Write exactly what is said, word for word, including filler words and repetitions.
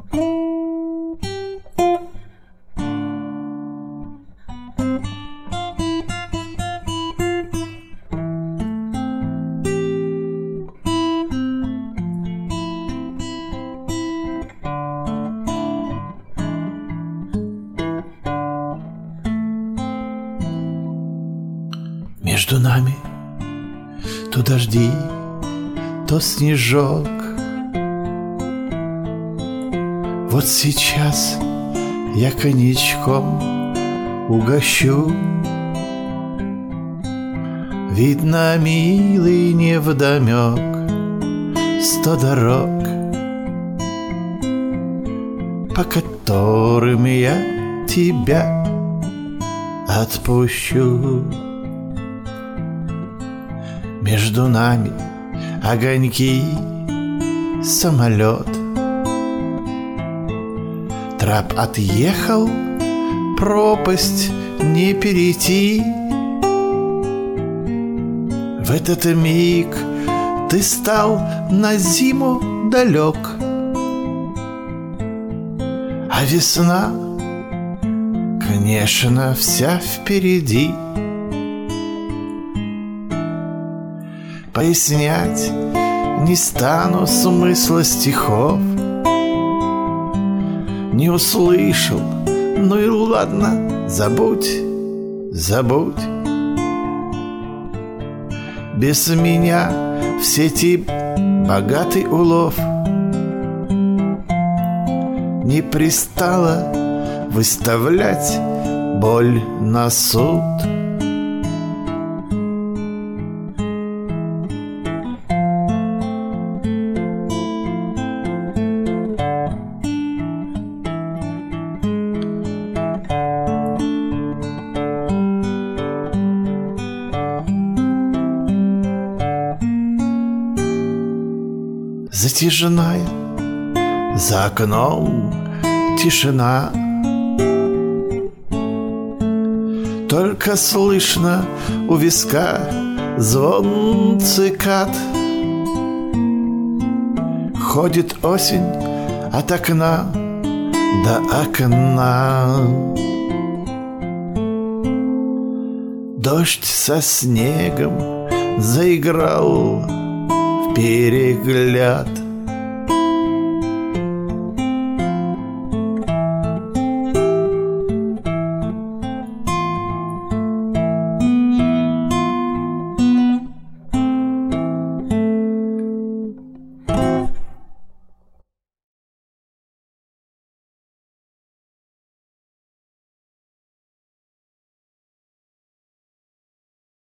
Между нами то дожди, то снежок. Вот сейчас я коньячком угощу. Видно, милый, невдомек сто дорог, по которым я тебя отпущу. Между нами огоньки, самолет. Трап отъехал, пропасть не перейти. В этот миг ты стал на зиму далек, а весна, конечно, вся впереди. Пояснять не стану смысла стихов. Не услышал, ну и ладно, забудь, забудь. Без меня в сети богатый улов. Не пристало выставлять боль на суд. Затяжная, за окном тишина. Только слышно у виска звон цикад. Ходит осень от окна до окна. Дождь со снегом заиграл в перегляд.